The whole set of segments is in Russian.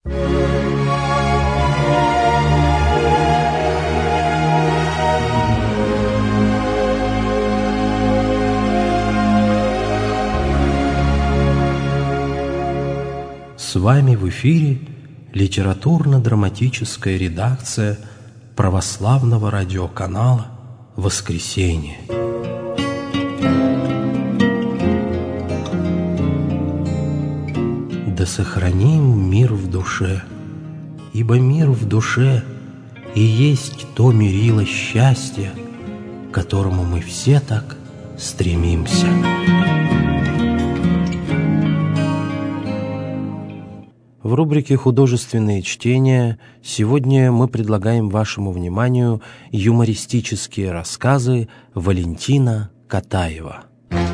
С вами в эфире литературно-драматическая редакция православного радиоканала «Воскресенье». Да сохраним мир в душе, ибо мир в душе и есть то мерило счастья, к которому мы все так стремимся. В рубрике «Художественные чтения» сегодня мы предлагаем вашему вниманию юмористические рассказы Валентина Катаева.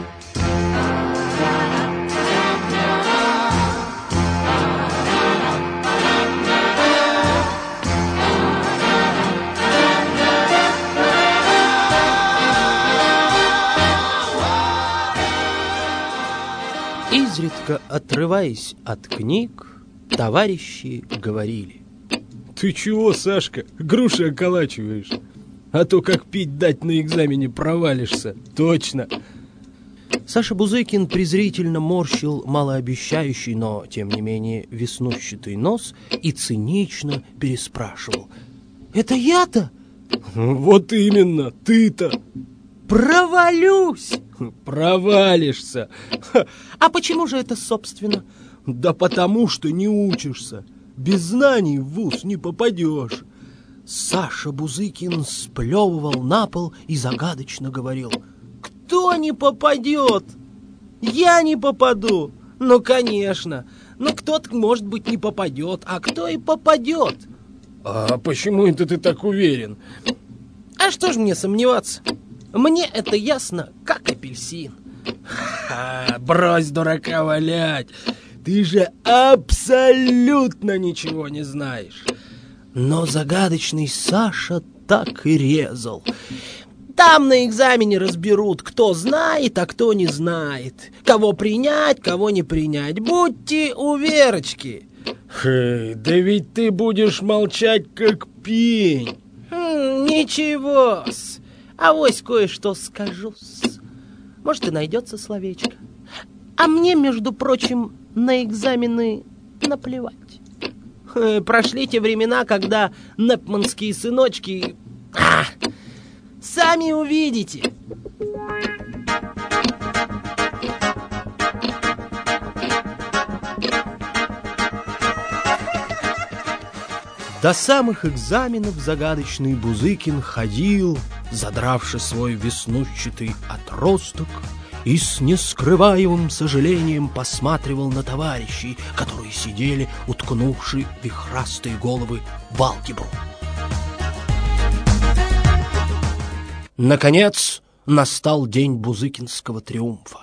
Изредка отрываясь от книг, товарищи говорили: «Ты чего, Сашка, груши околачиваешь? А то как пить дать на экзамене провалишься, точно!» Саша Бузыкин презрительно морщил малообещающий, но, тем не менее, веснущатый нос и цинично переспрашивал: «Это я-то?» «Вот именно, ты-то!» «Провалюсь!» «Провалишься!» «А почему же это, собственно?» «Да потому что не учишься. Без знаний в вуз не попадешь». Саша Бузыкин сплевывал на пол и загадочно говорил: «Кто не попадет? Я не попаду. Ну, конечно. Ну, кто-то, может быть, не попадет, а кто и попадет». «А почему это ты так уверен?» «А что ж мне сомневаться? Мне это ясно, как апельсин». Брось дурака валять. Ты же абсолютно ничего не знаешь. Но загадочный Саша так и резал: «Там на экзамене разберут, кто знает, а кто не знает. Кого принять, кого не принять. Будьте у Верочки». Да ведь ты будешь молчать, как пень. Ничего-с. Авось кое-что скажу-с. Может, и найдется словечко. А мне, между прочим, на экзамены наплевать. Прошли те времена, когда непманские сыночки... Сами увидите. До самых экзаменов загадочный Бузыкин ходил, задравши свой веснущатый отросток, и с нескрываемым сожалением посматривал на товарищей, которые сидели, уткнувши вихрастые головы в алгебру. Наконец настал день бузыкинского триумфа.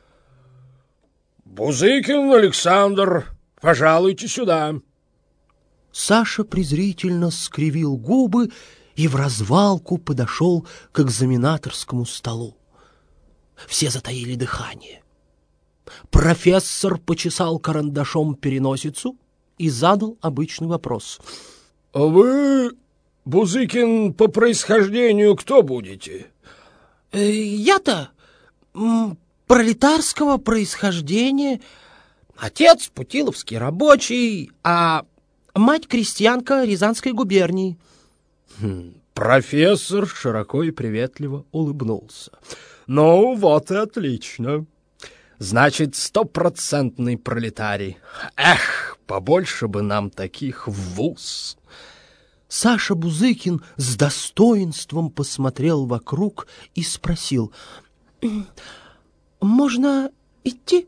«Бузыкин Александр, пожалуйте сюда». Саша презрительно скривил губы и в развалку подошел к экзаменаторскому столу. Все затаили дыхание. Профессор почесал карандашом переносицу и задал обычный вопрос: «Вы, Бузыкин, по происхождению кто будете?» «Я-то пролетарского происхождения. Отец путиловский рабочий, а мать крестьянка Рязанской губернии». Профессор широко и приветливо улыбнулся. «Ну, вот и отлично. Значит, 100% пролетарий. Эх, побольше бы нам таких в вуз». Саша Бузыкин с достоинством посмотрел вокруг и спросил: «Можно идти?»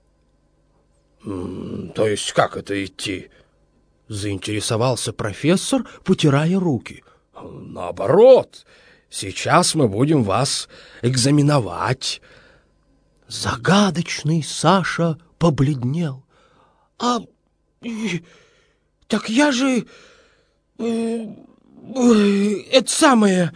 «То есть как это идти?» — заинтересовался профессор, потирая руки. «Наоборот, сейчас мы будем вас экзаменовать». Загадочный Саша побледнел. Так я же... это самое...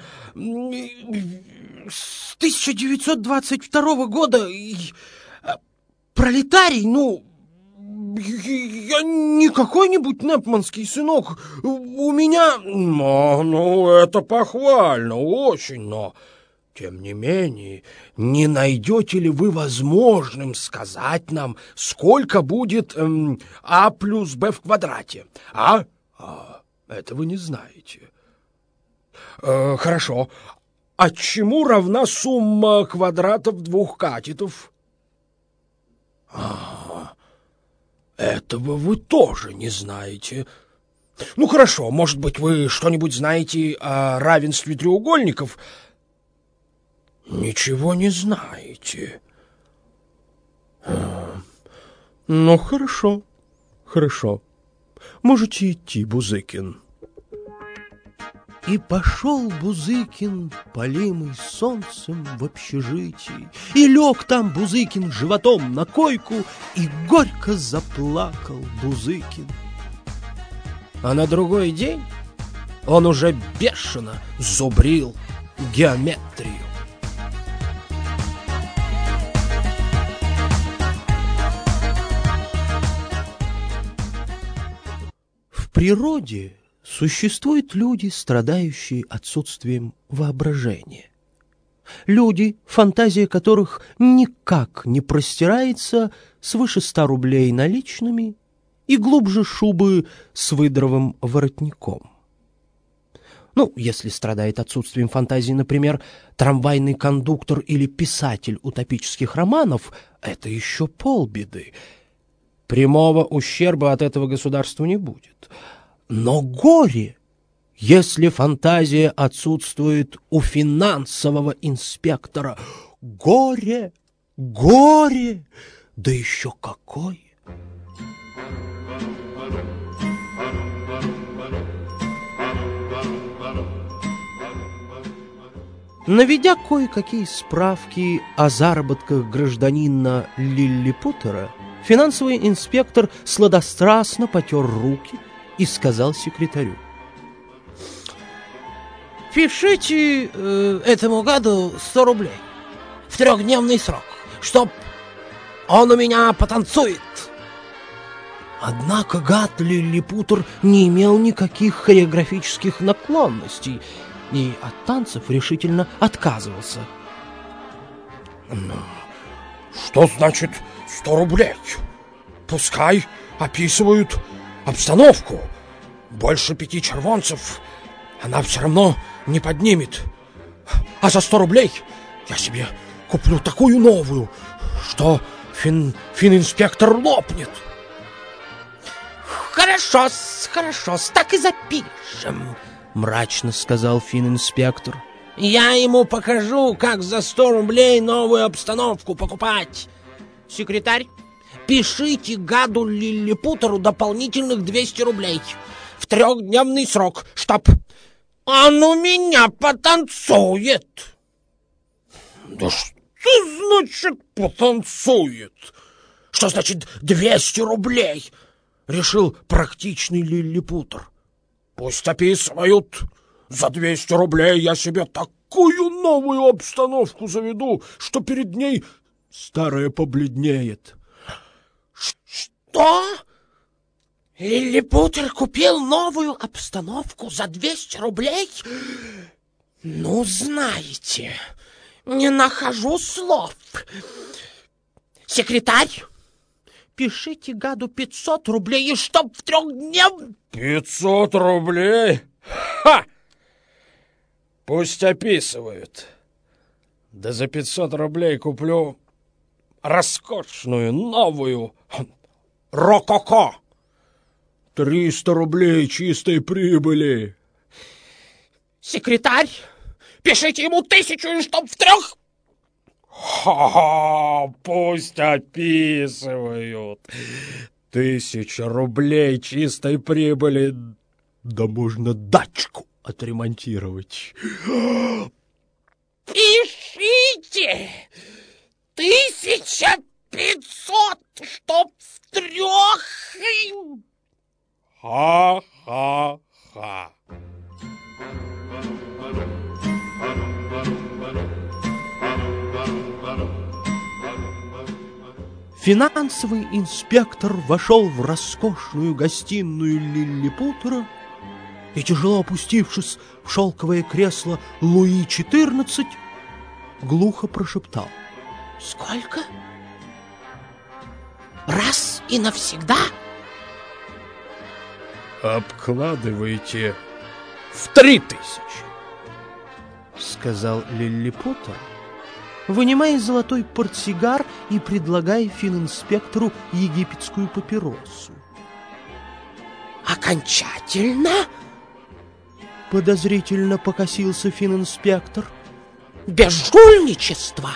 с 1922 года... пролетарий, Я не какой-нибудь непманский сынок. У меня... Ну, это похвально, очень, но... Тем не менее, не найдете ли вы возможным сказать нам, сколько будет а плюс б в квадрате? Это вы не знаете. Хорошо. А чему равна сумма квадратов двух катетов? Этого вы тоже не знаете. Ну, хорошо, может быть, вы что-нибудь знаете о равенстве треугольников? Ничего не знаете. Ну, хорошо, хорошо. Можете идти, Бузыкин. И пошел Бузыкин, полимый солнцем, в общежитие, и лег там Бузыкин животом на койку, и горько заплакал Бузыкин. А на другой день он уже бешено зубрил геометрию. В природе существуют люди, страдающие отсутствием воображения. Люди, фантазия которых никак не простирается свыше 100 рублей наличными и глубже шубы с выдровым воротником. Ну, если страдает отсутствием фантазии, например, трамвайный кондуктор или писатель утопических романов, это еще полбеды. Прямого ущерба от этого государству не будет. Но горе, если фантазия отсутствует у финансового инспектора. Горе, горе, да еще какое! Наведя кое-какие справки о заработках гражданина Лиллипутера, финансовый инспектор сладострастно потер руки и сказал секретарю: «Пишите этому гаду 100 рублей в 3-дневный срок, чтоб он у меня потанцует». Однако гад Лиллипутер не имел никаких хореографических наклонностей и от танцев решительно отказывался. Что значит 100 рублей? Пускай описывают обстановку. Больше 5 червонцев она все равно не поднимет. А за 100 рублей я себе куплю такую новую, что фининспектор лопнет. Хорошо-с, так и запишем, мрачно сказал фининспектор. Я ему покажу, как за 100 рублей новую обстановку покупать. Секретарь, пишите гаду Лиллипутеру дополнительных 200 рублей в 3-дневный срок, чтоб он у меня потанцует. Да что значит потанцует? Что значит 200 рублей? Решил практичный Лиллипутер. Пусть описывают. За 200 рублей я себе такую новую обстановку заведу, что перед ней старая побледнеет. Что? Лиллипутер купил новую обстановку за 200 рублей? Ну, знаете, не нахожу слов. Секретарь, пишите гаду 500 рублей, и чтоб в 3-дневный... 500 рублей? Ха! Пусть описывают. Да за 500 рублей куплю роскошную, новую рококо. 300 рублей чистой прибыли. Секретарь, пишите ему 1000, и чтоб в 3... Ха-ха, пусть описывают. 1000 рублей чистой прибыли. Да можно дачку отремонтировать. Пишите 1500, чтоб в 3... Ха-ха-ха. Финансовый инспектор вошел в роскошную гостиную лиллипутера и, тяжело опустившись в шелковое кресло Луи XIV, глухо прошептал: «Сколько? Раз и навсегда?» «Обкладывайте в 3000», — сказал лиллипутер, вынимая золотой портсигар и предлагая фининспектору египетскую папиросу. «Окончательно?» — подозрительно покосился фининспектор. «Без жульничества!»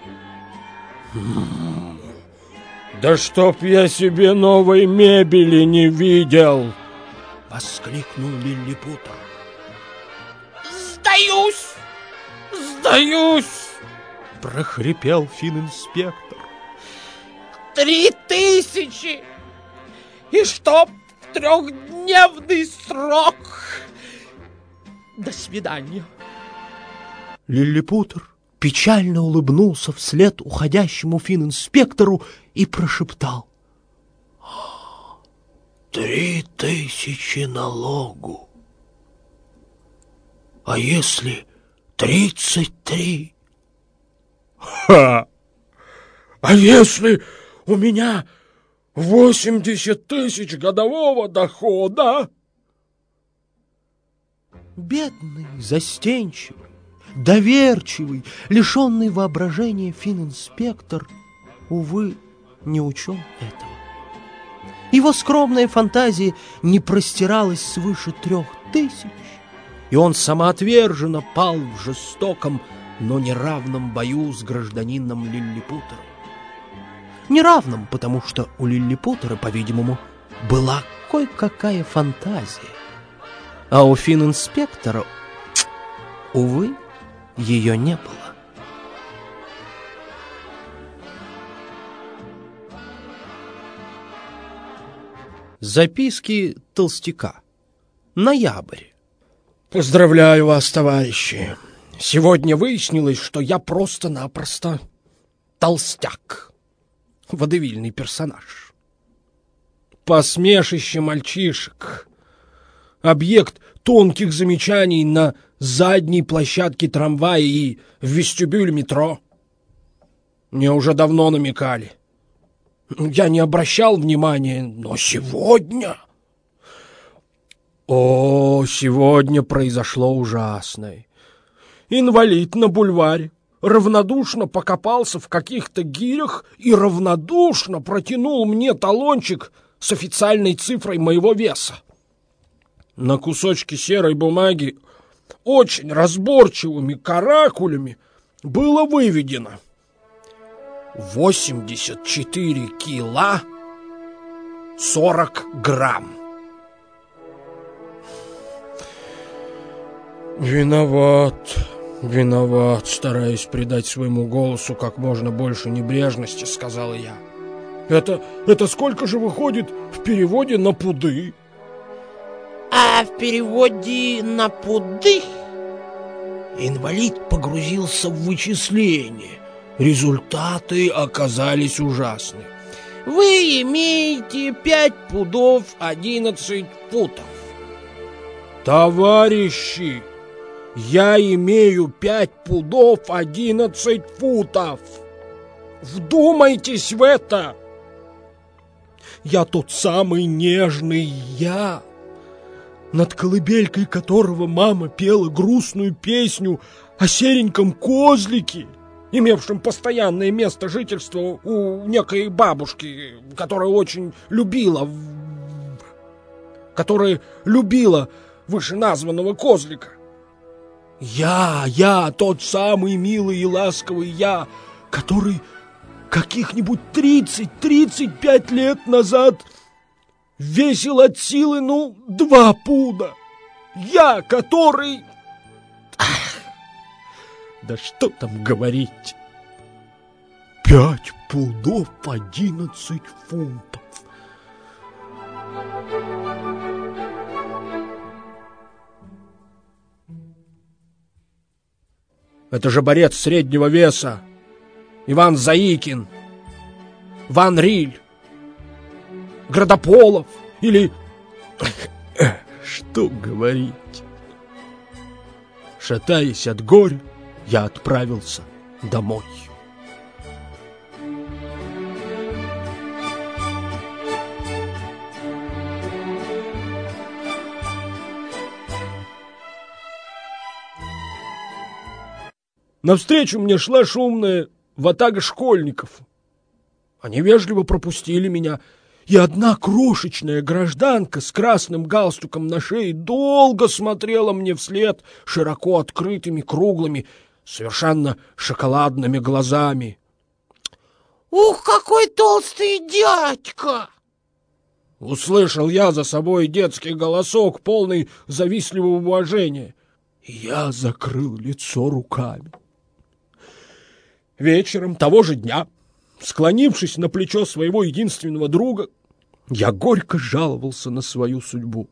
«Да чтоб я себе новой мебели не видел!» — воскликнул лиллипутер. «Сдаюсь! Сдаюсь!» — прохрипел фининспектор. 3000! И чтоб в 3-дневный срок! До свидания!» Лиллипутер печально улыбнулся вслед уходящему фининспектору и прошептал: 3000 налогу. А если 33? Ха! А если у меня 80 000 годового дохода? Бедный, застенчивый, доверчивый, лишенный воображения фининспектор, увы, не учел этого. Его скромная фантазия не простиралась свыше 3000, и он самоотверженно пал в жестоком, но неравном бою с гражданином лиллипутером. Неравном, потому что у лиллипутера, по-видимому, была кое-какая фантазия, а у фининспектора, увы, ее не было. Записки толстяка. Ноябрь. Поздравляю вас, товарищи. Сегодня выяснилось, что я просто-напросто толстяк. Водевильный персонаж. Посмешище мальчишек. Объект тонких замечаний на задней площадке трамвая и в вестибюле метро. Мне уже давно намекали. Я не обращал внимания, но сегодня... О, сегодня произошло ужасное. Инвалид на бульваре равнодушно покопался в каких-то гирях и равнодушно протянул мне талончик с официальной цифрой моего веса. На кусочке серой бумаги очень разборчивыми каракулями было выведено: 84 кила 40 грамм. Виноват, стараясь придать своему голосу как можно больше небрежности, сказал я. Это сколько же выходит в переводе на пуды? А в переводе на пуды? Инвалид погрузился в вычисления. Результаты оказались ужасны. Вы имеете 5 пудов 11 футов. Товарищи, я имею 5 пудов 11 футов. Вдумайтесь в это. Я тот самый нежный я, над колыбелькой которого мама пела грустную песню о сереньком козлике, имевшем постоянное место жительства у некой бабушки, которая любила вышеназванного козлика. Я тот самый милый и ласковый я, который каких-нибудь 30-35 лет назад весил от силы, 2 пуда. Я, который... Да что там говорить? 5 пудов 11 фунтов. Это же борец среднего веса, Иван Заикин. Ван Риль, Градополов или... Что говорить? Шатаясь от горя, я отправился домой. Навстречу мне шла шумная ватага школьников. Они вежливо пропустили меня, и одна крошечная гражданка с красным галстуком на шее долго смотрела мне вслед широко открытыми, круглыми, совершенно шоколадными глазами. «Ух, какой толстый дядька!» Услышал я за собой детский голосок, полный завистливого уважения. Я закрыл лицо руками. Вечером того же дня, склонившись на плечо своего единственного друга, я горько жаловался на свою судьбу.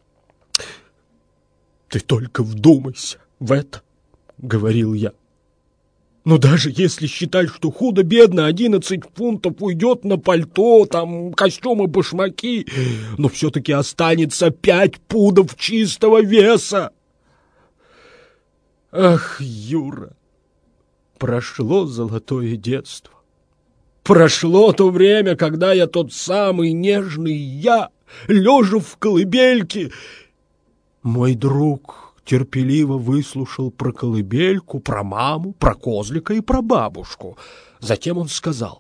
«Ты только вдумайся в это», — говорил я. «Но даже если считать, что худо-бедно 11 фунтов уйдет на пальто, там, костюмы, башмаки, но все-таки останется 5 пудов чистого веса». Ах, Юра! Прошло золотое детство. Прошло то время, когда я тот самый нежный я, лежа в колыбельке. Мой друг терпеливо выслушал про колыбельку, про маму, про козлика и про бабушку. Затем он сказал: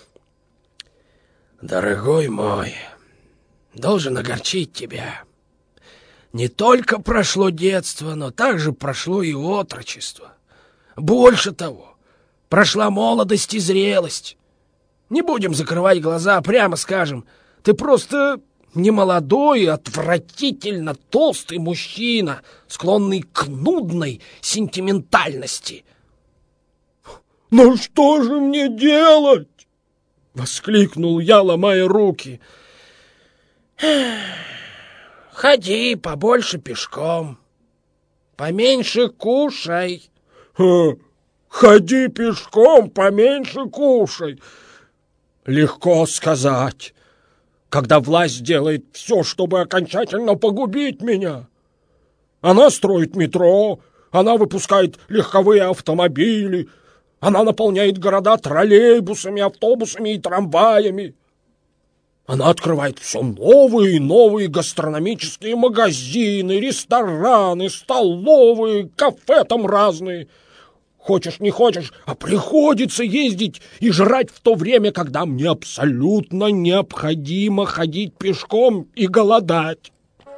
«Дорогой мой, должен огорчить тебя. Не только прошло детство, но также прошло и отрочество. Больше того, прошла молодость и зрелость. Не будем закрывать глаза, прямо скажем, ты просто немолодой, отвратительно толстый мужчина, склонный к нудной сентиментальности». «Ну что же мне делать?» — воскликнул я, ломая руки. «Ходи побольше пешком, поменьше кушай». «Ходи пешком, поменьше кушай». Легко сказать, когда власть делает все, чтобы окончательно погубить меня. Она строит метро, она выпускает легковые автомобили, она наполняет города троллейбусами, автобусами и трамваями. Она открывает все новые и новые гастрономические магазины, рестораны, столовые, кафе там разные. Хочешь, не хочешь, а приходится ездить и жрать в то время, когда мне абсолютно необходимо ходить пешком и голодать.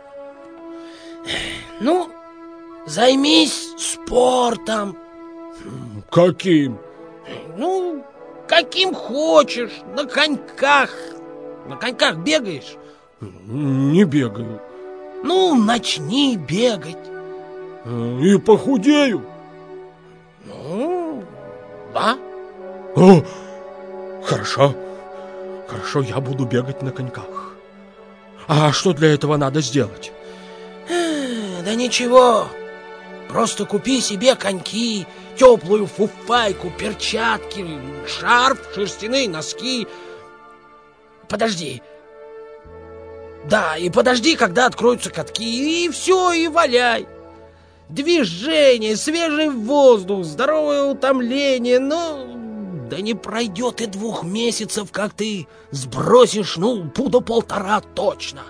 Ну, займись спортом. Каким? Ну, каким хочешь, на коньках. На коньках бегаешь? Не бегаю. Ну, начни бегать. И похудею. Ну, да. О, хорошо, я буду бегать на коньках. А что для этого надо сделать? Да ничего, просто купи себе коньки, теплую фуфайку, перчатки, шарф, шерстяные носки. Подожди. Да, и подожди, когда откроются катки, и все, и валяй. Движение, свежий воздух, здоровое утомление, да не пройдет и 2 месяцев, как ты сбросишь, пуда 1,5 точно.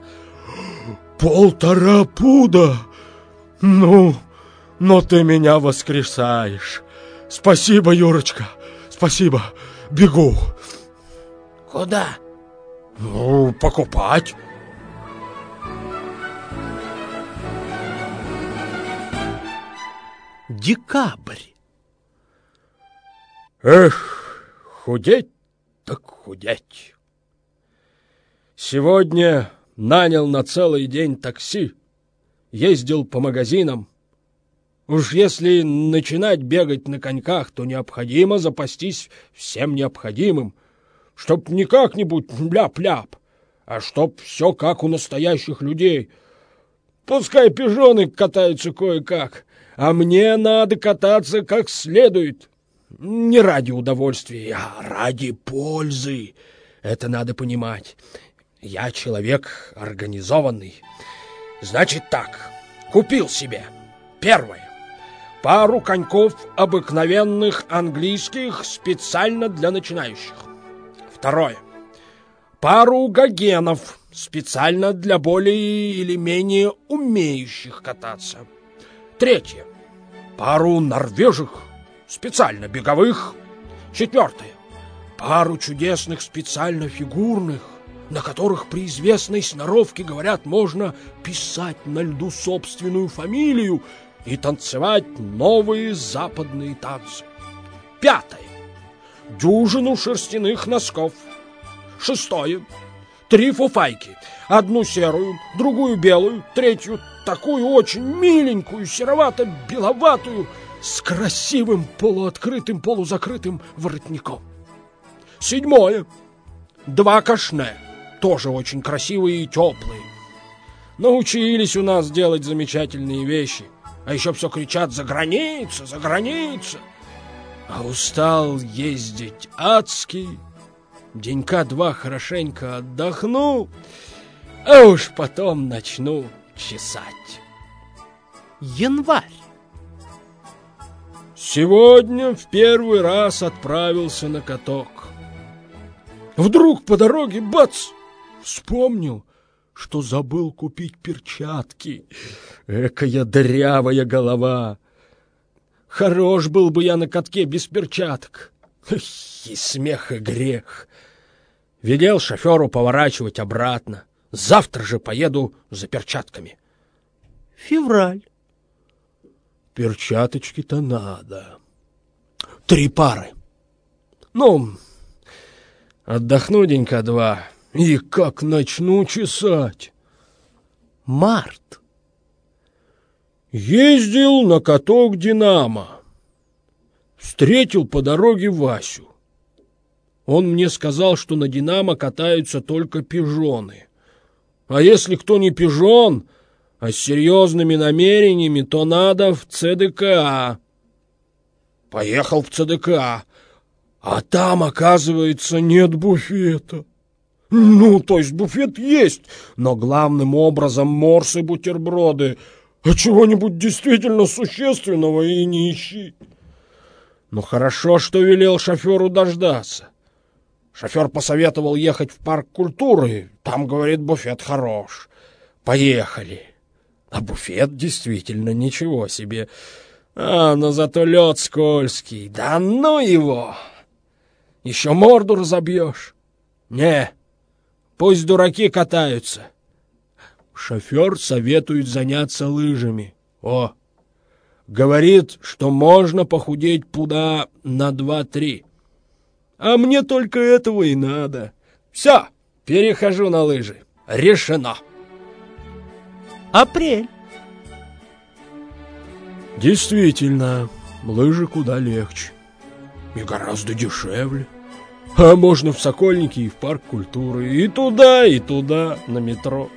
1,5 пуда? Но ты меня воскресаешь. Спасибо, Юрочка, спасибо. Бегу. Куда? Покупать. Декабрь. Эх, худеть так худеть. Сегодня нанял на целый день такси, ездил по магазинам. Уж если начинать бегать на коньках, то необходимо запастись всем необходимым, чтоб не как-нибудь ляп-ляп, а чтоб все как у настоящих людей. Пускай пижоны катаются кое-как, а мне надо кататься как следует. Не ради удовольствия, а ради пользы. Это надо понимать. Я человек организованный. Значит так, купил себе. Первое. Пару коньков обыкновенных английских специально для начинающих. Второе. Пару гогенов специально для более или менее умеющих кататься. Третье. Пару норвежек специально беговых. Четвертое. Пару чудесных специально фигурных, на которых при известной сноровке, говорят, можно писать на льду собственную фамилию и танцевать новые западные танцы. Пятое. Дюжину шерстяных носков. Шестое. 3 фуфайки. Одну серую, другую белую, третью такую очень миленькую, серовато-беловатую, с красивым полуоткрытым, полузакрытым воротником. Седьмое. 2 кашне, тоже очень красивые и теплые. Научились у нас делать замечательные вещи, а еще все кричат «за граница, за граница». А устал ездить адский. Денька 2 хорошенько отдохну, а уж потом начну чесать. Январь. Сегодня в первый раз отправился на каток. Вдруг по дороге, бац, вспомнил, что забыл купить перчатки. Экая дырявая голова. Хорош был бы я на катке без перчаток. И смех, и грех. Велел шоферу поворачивать обратно. Завтра же поеду за перчатками. Февраль. Перчаточки-то надо. 3 пары. Ну, отдохну денька 2, и как начну чесать. Март. Ездил на каток «Динамо». Встретил по дороге Васю. Он мне сказал, что на «Динамо» катаются только пижоны. А если кто не пижон, а с серьезными намерениями, то надо в ЦДКА. Поехал в ЦДКА, а там, оказывается, нет буфета. Ну, то есть буфет есть, но главным образом морс и бутерброды, а чего-нибудь действительно существенного и не ищи. Ну, хорошо, что велел шоферу дождаться. Шофер посоветовал ехать в парк культуры, там, говорит, буфет хорош. Поехали. А буфет действительно ничего себе. Но зато лед скользкий. Да ну его! Еще морду разобьешь. Не, пусть дураки катаются. Шофер советует заняться лыжами. Говорит, что можно похудеть пуда на 2-3. А мне только этого и надо. Все, перехожу на лыжи. Решено. Апрель. Действительно, лыжи куда легче. И гораздо дешевле. А можно в Сокольники и в парк культуры. И туда, на метро.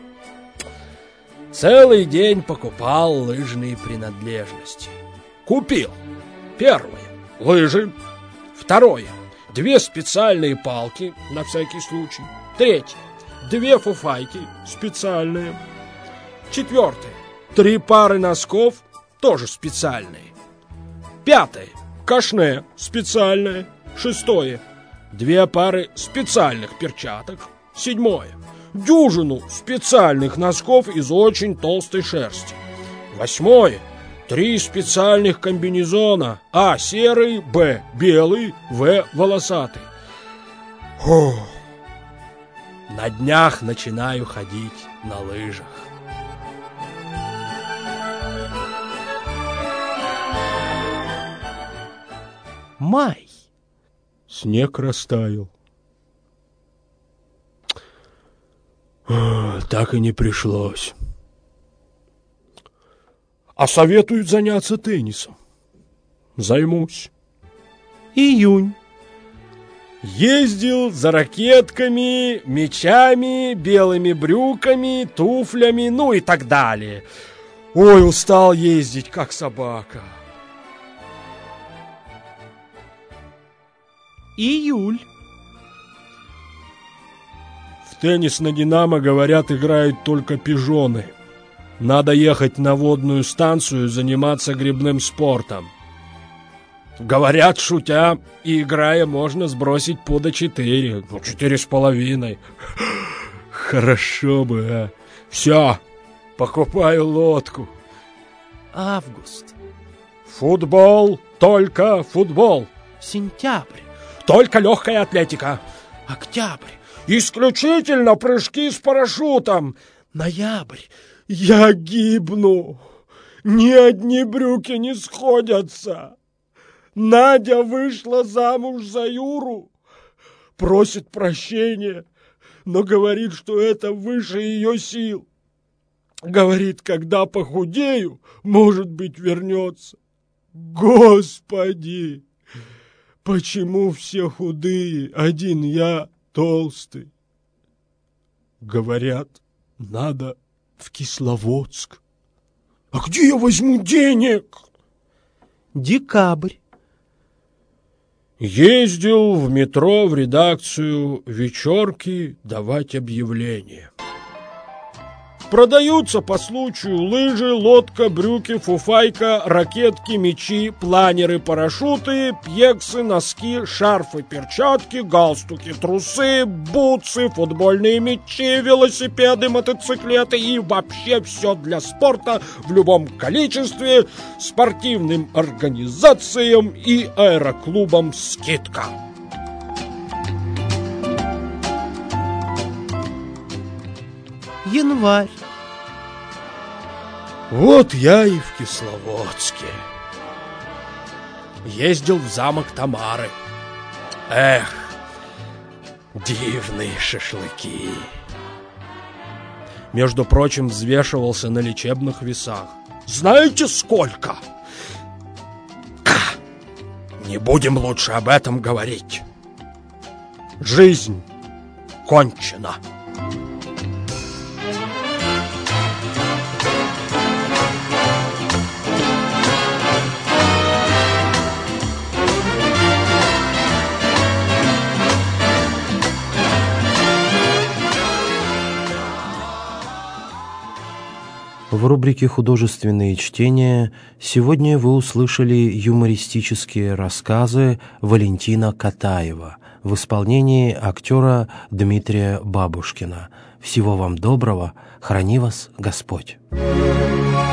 Целый день покупал лыжные принадлежности. Купил. Первое. Лыжи. Второе. 2 специальные палки, на всякий случай. Третье. 2 фуфайки, специальные. Четвертое. 3 пары носков, тоже специальные. Пятое. Кашне, специальное. Шестое. 2 пары специальных перчаток. Седьмое. Дюжину специальных носков из очень толстой шерсти. Восьмое. 3 специальных комбинезона. А серый, Б белый, В волосатый. На днях начинаю ходить на лыжах. Май. Снег растаял. Так и не пришлось. А советуют заняться теннисом. Займусь. Июнь. Ездил за ракетками, мячами, белыми брюками, туфлями, ну и так далее. Ой, устал ездить, как собака. Июль. теннис на «Динамо», говорят, играют только пижоны. Надо ехать на водную станцию, заниматься грибным спортом. Говорят, шутя и играя, можно сбросить пуда 4, 4,5. Хорошо бы, а. Все, покупаю лодку. Август. Футбол, только футбол. Сентябрь. Только легкая атлетика. Октябрь. Исключительно прыжки с парашютом. Ноябрь. Я гибну. Ни одни брюки не сходятся. Надя вышла замуж за Юру. Просит прощения, но говорит, что это выше ее сил. Говорит, когда похудею, может быть, вернется. Господи! Почему все худые, один я толстый? Говорят, надо в Кисловодск. А где я возьму денег? Декабрь. Ездил в метро в редакцию вечерки давать объявления. Продаются по случаю лыжи, лодка, брюки, фуфайка, ракетки, мячи, планеры, парашюты, пьексы, носки, шарфы, перчатки, галстуки, трусы, бутсы, футбольные мячи, велосипеды, мотоциклеты и вообще все для спорта в любом количестве, спортивным организациям и аэроклубам скидка. Январь. Вот я и в Кисловодске. Ездил в замок Тамары. Эх, дивные шашлыки. Между прочим, взвешивался на лечебных весах. Знаете, сколько? Не будем лучше об этом говорить. Жизнь кончена. В рубрике «Художественные чтения» сегодня вы услышали юмористические рассказы Валентина Катаева в исполнении актера Дмитрия Бабушкина. Всего вам доброго, храни вас Господь!